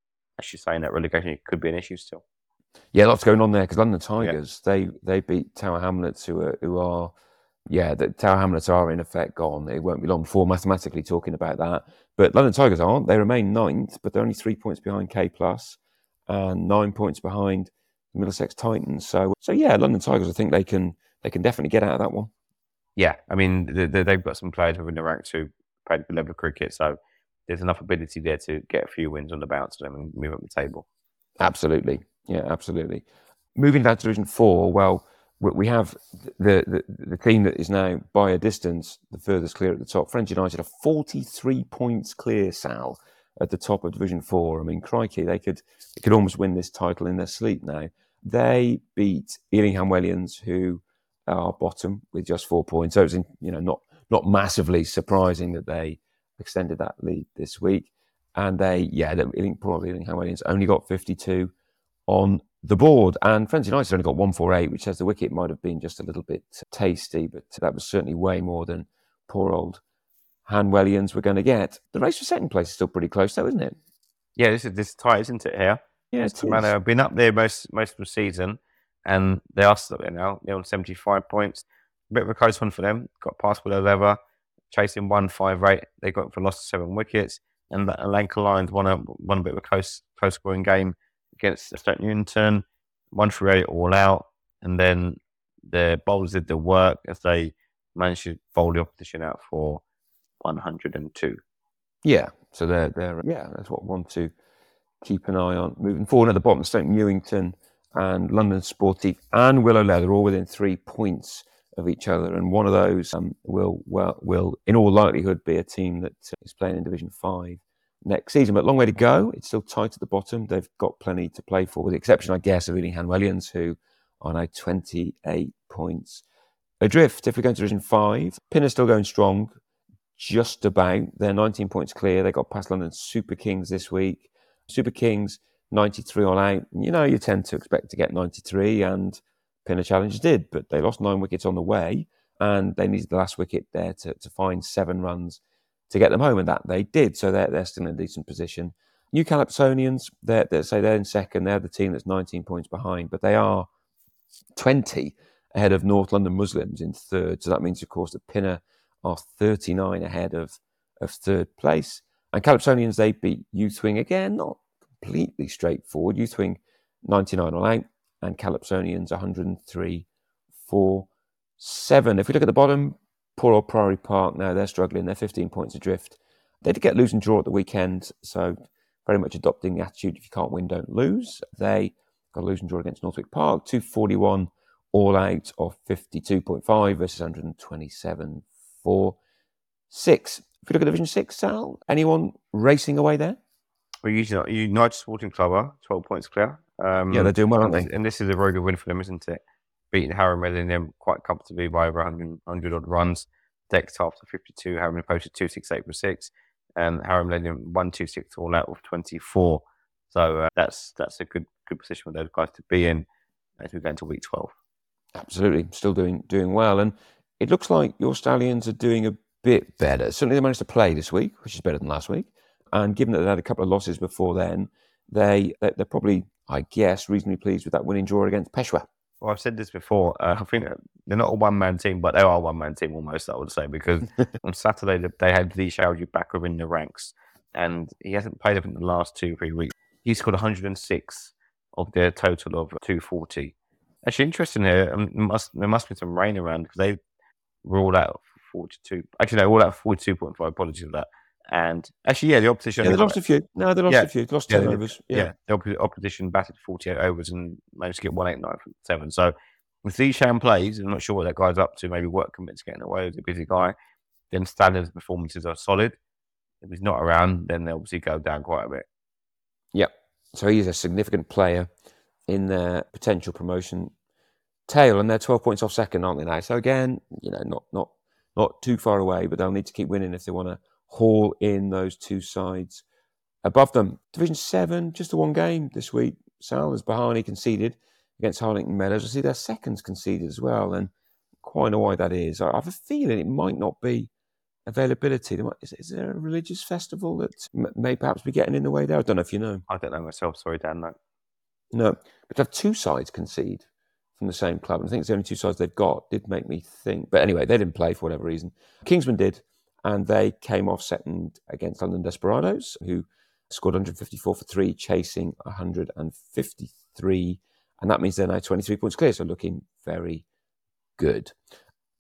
Speaker 8: as you're saying, that relegation it could be an issue still.
Speaker 7: Yeah, lots going on there because London Tigers, yeah. they they beat Tower Hamlets, who are, who are yeah, the Tower Hamlets are in effect gone. It won't be long before mathematically talking about that. But London Tigers aren't. They remain ninth, but they're only three points behind K Plus and nine points behind the Middlesex Titans. So, so yeah, London Tigers, I think they can they can definitely get out of that one.
Speaker 8: Yeah, I mean, they, they've got some players within the ranks who played a good level of cricket. So there's enough ability there to get a few wins on the bounce and then move up the table.
Speaker 7: Absolutely. Yeah, absolutely. Moving down to Division four, well, we have the, the, the team that is now, by a distance, the furthest clear at the top. Friends United are forty-three points clear, Sal, at the top of Division four. I mean, crikey, they could they could almost win this title in their sleep now. They beat Ealing Wellians, who are bottom with just four points. So it's, you know, not not massively surprising that they extended that lead this week. And they, yeah, the Ealing, poor Ealing Wellians only got fifty-two on the board. And Friends United only got one forty-eight, which says the wicket might have been just a little bit tasty, but that was certainly way more than poor old Hanwellians were going to get. The race for second place is still pretty close, though, isn't it?
Speaker 8: Yeah, this is this is tight, isn't it? Here,
Speaker 7: yeah,
Speaker 8: it's I've been up there most most of the season, and they are still there now. They're on seventy-five points. A bit of a close one for them. Got past below leather, chasing one five eight. They got for lost seven wickets, and Lanka Lions won a won a bit of a close close scoring game against Stoke Newington. One for eight all out, and then the bowlers did the work as they managed to bowl the opposition out for one hundred two.
Speaker 7: Yeah, so they're, they're yeah, that's what I want to keep an eye on moving forward. At the bottom, Stoke Newington and London Sportive and Willow Leather all within three points of each other, and one of those um, will well will in all likelihood be a team that uh, is playing in Division Five next season. But long way to go. It's still tight at the bottom. They've got plenty to play for, with the exception, I guess, of Ealing Wellians, who are now twenty-eight points adrift. If we go into Division Five, Pinner's still going strong. Just about. They're nineteen points clear. They got past London Super Kings this week. Super Kings, ninety-three all out. You know, you tend to expect to get ninety-three, and Pinner Challenge did, but they lost nine wickets on the way, and they needed the last wicket there to, to find seven runs to get them home, and that they did. So they're, they're still in a decent position. New Calypsonians, they're, they're, say they're in second. They're the team that's nineteen points behind, but they are twenty ahead of North London Muslims in third. So that means, of course, that Pinner are thirty-nine ahead of, of third place. And Calypsonians, they beat Youth Wing again, not completely straightforward. Youth Wing, ninety-nine all out, and Calypsonians, one hundred three for seven. If we look at the bottom, poor old Priory Park, now they're struggling. They're fifteen points adrift. They did get lose and draw at the weekend, so very much adopting the attitude, if you can't win, don't lose. They got a lose and draw against Northwick Park, two forty-one all out of fifty-two point five versus one hundred twenty-seven for six. If we look at Division six, Sal, anyone racing away there?
Speaker 8: Well, usually United Sporting Club are twelve points clear. Um,
Speaker 7: yeah, they're doing well, aren't they?
Speaker 8: And this is a very good win for them, isn't it? Beating Harrow Millennium quite comfortably by over one hundred, one hundred odd runs. Decked after fifty-two, Harrow posted two sixty-eight for six, and Harrow Millennium one twenty-six all out of twenty-four. So uh, that's that's a good good position for those guys to be in as we go into week twelve.
Speaker 7: Absolutely, still doing doing well, and it looks like your Stallions are doing a bit better. Certainly, they managed to play this week, which is better than last week. And given that they had a couple of losses before then, they they're probably, I guess, reasonably pleased with that winning draw against Peshawar.
Speaker 8: Well, I've said this before. Uh, I think they're not a one-man team, but they are a one-man team almost, I would say, because on Saturday they had Lee Shauji back within the ranks, and he hasn't played up in the last two, three weeks. He scored one hundred six of their total of two forty. Actually, interesting here, um, must, there must be some rain around because they were all out forty-two. Actually, no, all out forty-two point five. Apologies for that. And actually, yeah, the opposition.
Speaker 7: Yeah, they lost a few. No, they lost
Speaker 8: yeah.
Speaker 7: a few. They lost
Speaker 8: yeah,
Speaker 7: ten overs. Yeah.
Speaker 8: yeah, the op- opposition batted forty-eight overs and managed to get one eighty-nine from seven. So if Zishan plays, I'm not sure what that guy's up to. Maybe work commits getting away. He's a busy guy. Then Standard's performances are solid. If he's not around, then they obviously go down quite a bit.
Speaker 7: Yep. So he's a significant player in their potential promotion tail, and they're twelve points off second, aren't they now? So again, you know, not not not too far away, but they'll need to keep winning if they want to haul in those two sides above them. Division seven, just the one game this week. Sal, as Bahani conceded against Harlington Meadows. I see their seconds conceded as well, and quite know why that is. I have a feeling it might not be availability. There might, is, is there a religious festival that m- may perhaps be getting in the way there? I don't know if you know.
Speaker 8: I don't know myself. Sorry, Dan. No.
Speaker 7: No, but to have two sides concede from the same club, and I think it's the only two sides they've got, did make me think. But anyway, they didn't play for whatever reason. Kingsman did, and they came off second against London Desperados, who scored one hundred fifty-four for three, chasing one hundred fifty-three, and that means they're now twenty-three points clear, so looking very good.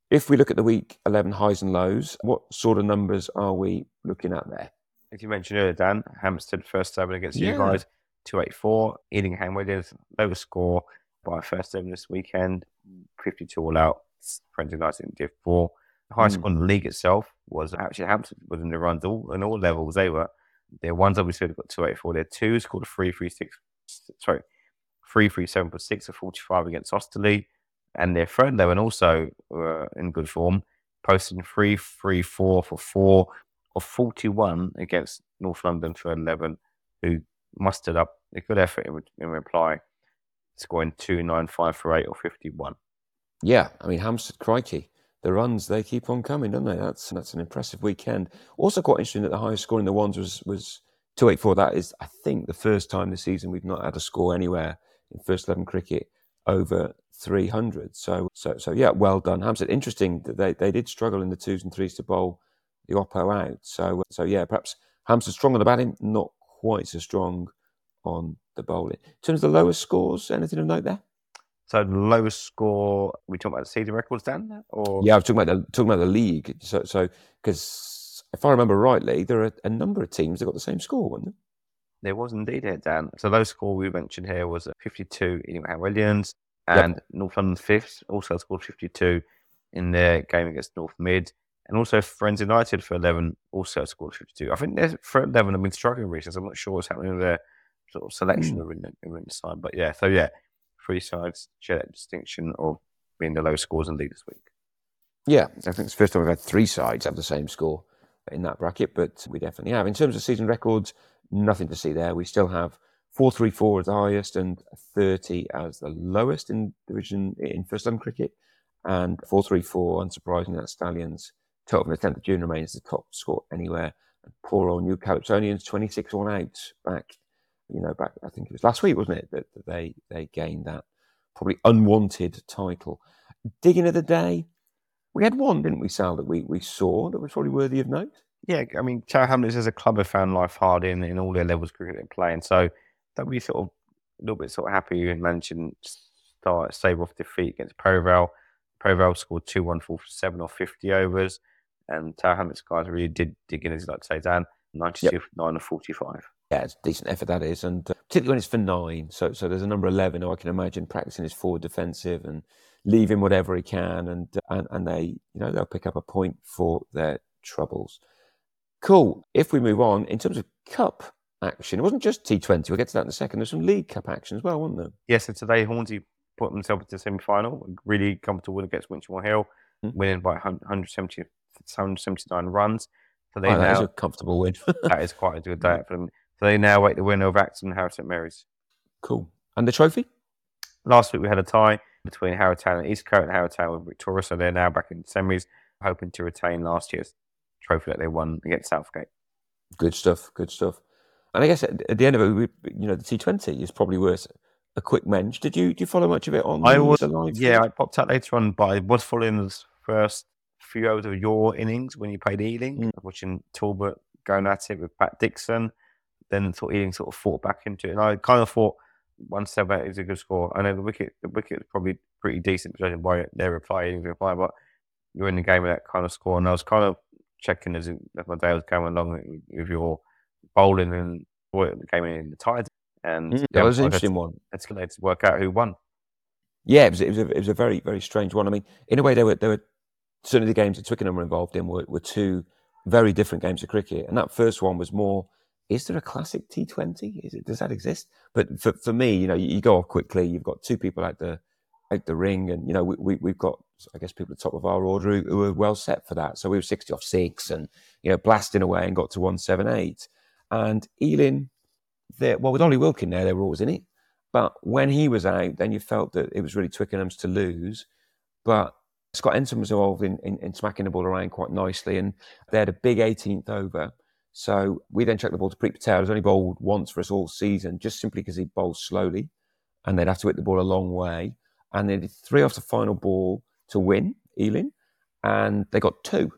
Speaker 7: If we look at the week eleven highs and lows, what sort of numbers are we looking at there?
Speaker 8: As you mentioned earlier, Dan, Hampstead first seven against
Speaker 7: Yeah.
Speaker 8: you guys, two eighty-four. Ealing Hamilton's lowest score by first seven this weekend, fifty-two all out. Friends United in Div four. The highest
Speaker 7: Mm.
Speaker 8: score in the league itself was actually Hampstead was in the runs all in all levels. They were their ones obviously got two eighty-four. Their twos scored a three three six. Sorry, three three seven for six, a forty-five against Osterley. And their third eleven also were in good form, posting three three four for four or forty-one against North London third eleven, who mustered up a good effort in, in reply, scoring two nine five for eight or fifty-one.
Speaker 7: Yeah, I mean, Hampstead, crikey. The runs, they keep on coming, don't they? That's that's an impressive weekend. Also quite interesting that the highest score in the ones was, was two eighty-four. That is, I think, the first time this season we've not had a score anywhere in first eleven cricket over three hundred. So, so, so yeah, well done, Hampstead. Interesting that they, they did struggle in the twos and threes to bowl the Oppo out. So, so yeah, perhaps Hampstead strong on the batting, not quite so strong on the bowling. In terms of the lowest scores, anything of note there?
Speaker 8: So the lowest score, we talking about the season records, Dan? Or
Speaker 7: Yeah, I was talking about the talking about the league. So, so because if I remember rightly, there are a number of teams that got the same score, weren't there?
Speaker 8: there was indeed here, Dan. So the lowest score we mentioned here was fifty-two in Williams, and yep. North London fifth also scored fifty-two in their game against North Mid, and also Friends United for eleven also scored fifty-two. I think their for eleven have been struggling recently. So I'm not sure what's happening with their sort of selection mm. in, the, in the side, but yeah, so yeah. Three sides share that distinction of being the lowest scores in the league this week.
Speaker 7: Yeah, I think it's the first time we've had three sides have the same score in that bracket, but we definitely have. In terms of season records, nothing to see there. We still have four three four as the highest and thirty as the lowest in division in first eleven cricket, and four three four, unsurprisingly, that Stallions total from the tenth of June remains the top score anywhere. And poor old New Calypsonians twenty-six one out back. You know, back I think it was last week, wasn't it, that, that they they gained that probably unwanted title. Digging of the day, we had one, didn't we, Sal, that we, we saw that was probably worthy of note?
Speaker 8: Yeah, I mean, Tower Hamlets as a club have found life hard in, in all their levels of cricket they play, and so they'll be sort of a little bit sort of happy in managing to start stave off defeat against Proval. Proval scored two one four for seven or fifty overs, and Tower Hamlets guys really did dig in, as you like to say, Dan, ninety-two yep. for nine or forty-five.
Speaker 7: Yeah, it's a decent effort, that is, and uh, particularly when it's for nine. So, so there's a number eleven who I can imagine practicing his forward defensive and leaving whatever he can, and and and they, you know, they'll pick up a point for their troubles. Cool. If we move on in terms of cup action, it wasn't just T twenty. We'll get to that in a second. There's some League Cup action as well, wasn't there?
Speaker 8: Yes, and today Hornsey put themselves into the semi-final. Really comfortable win against Winchmore Hill, mm-hmm. winning by one hundred seventy, one hundred seventy-nine runs. So they
Speaker 7: oh,
Speaker 8: now,
Speaker 7: that is a comfortable win.
Speaker 8: That is quite a good day for them. So they now wait the winner of Acton and Harrow St Mary's.
Speaker 7: Cool. And the trophy?
Speaker 8: Last week we had a tie between Harrowtown and Eastcote, and Harrowtown with Victoria, so they're now back in semis, hoping to retain last year's trophy that they won against Southgate.
Speaker 7: Good stuff, good stuff. And I guess at, at the end of it, we, you know, the T twenty is probably worth a quick mention. Did you, did you follow much of it on
Speaker 8: I
Speaker 7: the,
Speaker 8: was,
Speaker 7: the live?
Speaker 8: Yeah, I popped out later on, but I was following the first few overs of your innings when you played Ealing, mm. watching Talbot going at it with Pat Dixon. Then thought Ealing sort of fought back into it, and I kind of thought one seven eight is a good score. I know the wicket, the wicket is probably pretty decent judging by their reply, Ealing's reply, but you're in the game with that kind of score, and I was kind of checking as, it, as my day was going along with your bowling and the game in the tide, and
Speaker 7: mm, that was an interesting one.
Speaker 8: It's going to work out who won.
Speaker 7: Yeah, it was, it was a it was a very very strange one. I mean, in a way, there were there were certainly the games that Twickenham were involved in were, were two very different games of cricket, and that first one was more. Is there a classic T twenty? Is it? Does that exist? But for for me, you know, you, you go off quickly. You've got two people out the out the ring, and you know, we, we we've got, I guess, people at the top of our order who, who are well set for that. So we were sixty off six, and you know, blasting away and got to one seven eight. And Ealing, there, well, with Ollie Wilkin there, they were always in it. But when he was out, then you felt that it was really Twickenham's to lose. But Scott Ensign was involved in, in, in smacking the ball around quite nicely, and they had a big eighteenth over. So we then checked the ball to Preet Patel, who's only bowled once for us all season, just simply because he bowls slowly, and they'd have to hit the ball a long way. And they did three off the final ball to win, Ealing, and they got two.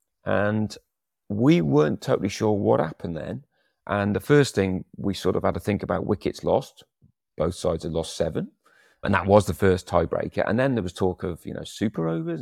Speaker 7: And we weren't totally sure what happened then. And the first thing we sort of had to think about, wickets lost. Both sides had lost seven. And that was the first tiebreaker. And then there was talk of, you know, super overs. And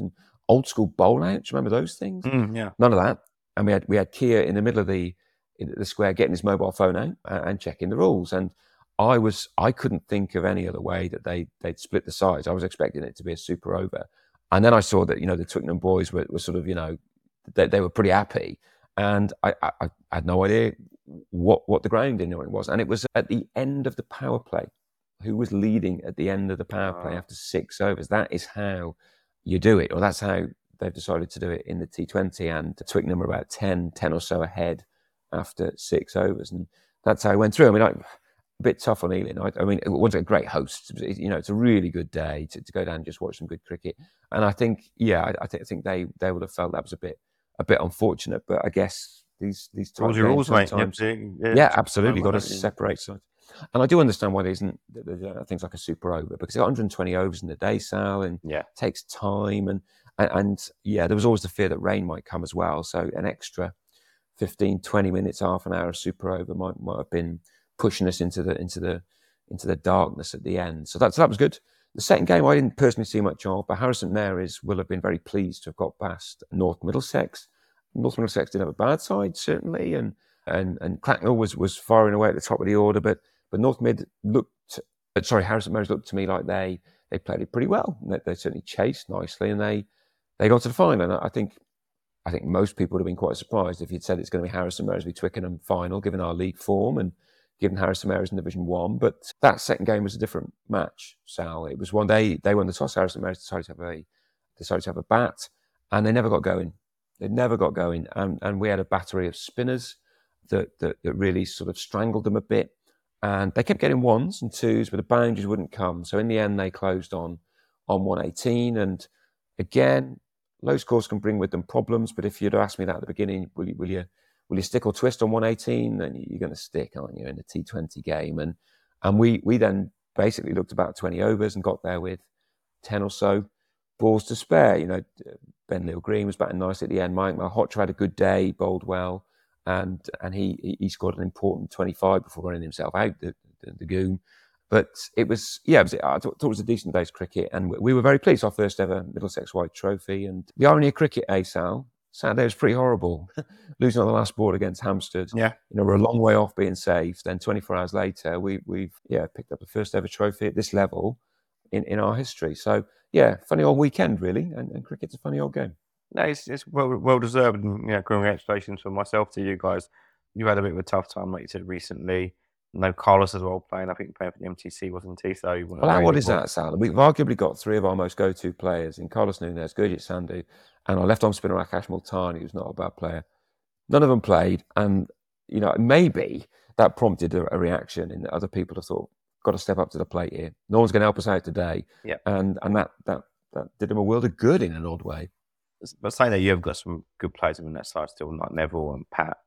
Speaker 7: old school bowl outs. Remember those things?
Speaker 8: Mm, yeah.
Speaker 7: None of that. And we had we had Kia in the middle of the in the square getting his mobile phone out and checking the rules. And I was I couldn't think of any other way that they they'd split the sides. I was expecting it to be a super over. And then I saw that, you know, the Twickenham boys were, were sort of, you know, they, they were pretty happy. And I, I, I had no idea what, what the ground in it was. And it was at the end of the power play. Who was leading at the end of the power play after six overs? That is how you do it. Or that's how they've decided to do it in the T twenty. And Twickenham were about ten, ten or so ahead after six overs. And that's how I went through. I mean, I, a bit tough on Ealing. I, I mean, it wasn't a great host. You know, it's a really good day to, to go down and just watch some good cricket. And I think, yeah, I, I, th- I think they, they would have felt that was a bit a bit unfortunate. But I guess these these
Speaker 8: rules are rules, mate.
Speaker 7: Yep,
Speaker 8: yeah,
Speaker 7: yeah, yeah, absolutely. Got to separate sides. And I do understand why there isn't uh, things like a super over, because it's one hundred twenty overs in the day, Sal, and
Speaker 8: yeah.
Speaker 7: it takes time. And, and and yeah, there was always the fear that rain might come as well. So an extra fifteen, twenty minutes, half an hour of super over might might have been pushing us into the into the into the darkness at the end. So that so that was good. The second game I didn't personally see much of, but Harrison Marys will have been very pleased to have got past North Middlesex. North Middlesex didn't have a bad side, certainly, and and and Clacknell was was firing away at the top of the order, but but North Mid looked, sorry, Harrison Marys looked to me like they they played it pretty well. They, they certainly chased nicely, and they they got to the final. And I think I think most people would have been quite surprised if you'd said it's going to be Harrison Marys v Twickenham final, given our league form and given Harrison Marys in Division One. But that second game was a different match, Sal. It was one they they won the toss. Harrison Marys decided to have a decided to have a bat, and they never got going. They never got going, and and we had a battery of spinners that that, that really sort of strangled them a bit. And they kept getting ones and twos, but the boundaries wouldn't come. So in the end, they closed on on one eighteen. And again, low scores can bring with them problems. But if you'd asked me that at the beginning, will you will you will you stick or twist on one eighteen? Then you're going to stick, aren't you, in the T twenty game? And and we we then basically looked about twenty overs and got there with ten or so balls to spare. You know, Ben Leal Green was batting nice at the end. Mike Malhotra had a good day, bowled well. And and he he scored an important twenty-five before running himself out, the, the, the goon. But it was, yeah, it was, I thought it was a decent day's cricket. And we were very pleased, our first ever Middlesex White Trophy. And the irony of cricket, eh, Sal? Saturday was pretty horrible. Losing on the last board against Hampstead.
Speaker 8: Yeah.
Speaker 7: You know, we're a long way off being safe. Then twenty-four hours later, we, we've, yeah, picked up the first ever trophy at this level in, in our history. So, yeah, funny old weekend, really. And, and cricket's a funny old game.
Speaker 8: No, it's, it's well well deserved, and you know, congratulations from myself to you guys. You had a bit of a tough time, like you said recently. No Carlos as well playing. I think playing for the M T C, wasn't he? So you
Speaker 7: well, what is that, Sal? We've arguably got three of our most go-to players in Carlos Nunez, Gurjit Sandhu, and our left-arm spinner Akash Multani, who's not a bad player. None of them played, and you know maybe that prompted a, a reaction in that other people have thought, got to step up to the plate here. No one's going to help us out today.
Speaker 8: Yeah,
Speaker 7: and and that that that did him a world of good in an odd way.
Speaker 8: But saying that, you've got some good players in that side still, like Neville and Pat,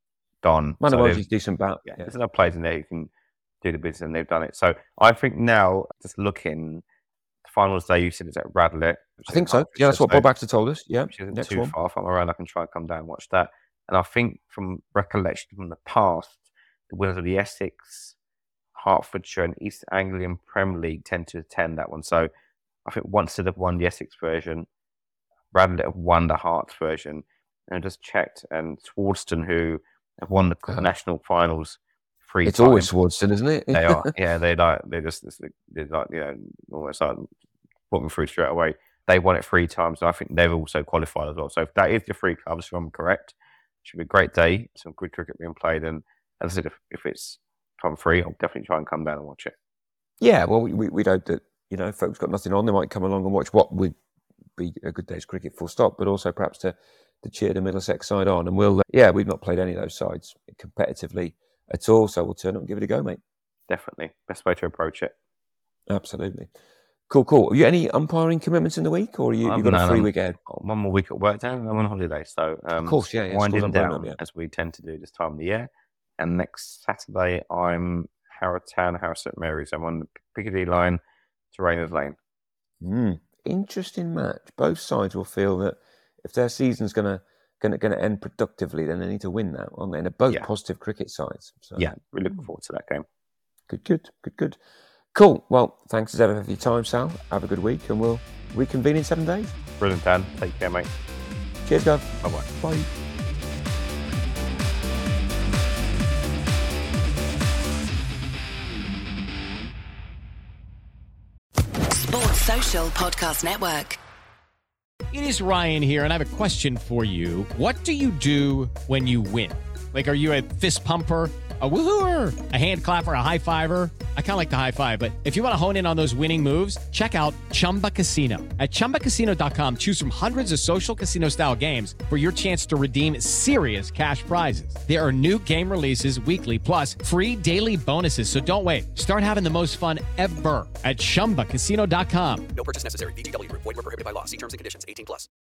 Speaker 8: Don.
Speaker 7: Manawaji's so decent bat.
Speaker 8: Yeah, yeah, there's enough players in there who can do the business, and they've done it. So I think now, just looking, the finals day, you said it's at Radlett.
Speaker 7: I think so. Yeah, that's what Bob Baxter told us. Yeah,
Speaker 8: which isn't too one. far. If I'm around, I can try and come down and watch that. And I think from recollection from the past, the winners of the Essex, Hertfordshire, and East Anglian Premier League tend to attend that one. So I think once they've won the Essex version, Radlett have won the Hearts version, and I just checked, and Swardston, who have won the oh. national finals three
Speaker 7: it's
Speaker 8: times.
Speaker 7: Always Swardston, isn't it?
Speaker 8: They are, yeah. They like they just they like you know almost like put them through straight away. They won it three times, and I think they've also qualified as well. So if that is the three clubs, if I'm correct, it should be a great day. Some good cricket being played, and as I said, if, if it's if I'm free, I'll definitely try and come down and watch it.
Speaker 7: Yeah, well, we we, we hope that you know folks got nothing on, they might come along and watch what would be a good day's cricket, full stop, but also perhaps to, to cheer the Middlesex side on. And we'll, uh, yeah, we've not played any of those sides competitively at all, so we'll turn up and give it a go, mate.
Speaker 8: Definitely. Best way to approach it.
Speaker 7: Absolutely. Cool, cool. Have you any umpiring commitments in the week, or you, you've got no, a free week ahead?
Speaker 8: One more week at work down, I'm on holiday, so um,
Speaker 7: of course, yeah, yeah.
Speaker 8: winding down, up, yeah. as we tend to do this time of the year. And next Saturday, I'm Harrow Town, Harrow St Mary's. I'm on the Piccadilly line to Rayners Lane.
Speaker 7: Mm. Interesting match. Both sides will feel that if their season's going to going to going to end productively, then they need to win that, aren't they? And they're both
Speaker 8: yeah.
Speaker 7: positive cricket sides. So.
Speaker 8: Yeah, we're looking forward to that game.
Speaker 7: Good, good, good, good. Cool. Well, thanks as ever for your time, Sal. Have a good week, and we'll reconvene in seven days.
Speaker 8: Brilliant, Dan. Take care, mate.
Speaker 7: Cheers, Gav.
Speaker 8: Bye-bye.
Speaker 7: Bye.
Speaker 9: Sports Social Podcast Network.
Speaker 5: It is Ryan here, and I have a question for you. What do you do when you win? Like, are you a fist pumper, a woohooer, a hand clapper, a high fiver? I kind of like the high five, but if you want to hone in on those winning moves, check out Chumba Casino. At chumba casino dot com, choose from hundreds of social casino style games for your chance to redeem serious cash prizes. There are new game releases weekly, plus free daily bonuses. So don't wait. Start having the most fun ever at chumba casino dot com.
Speaker 6: No purchase necessary. V G W Group. Void where prohibited by law. See terms and conditions. eighteen plus.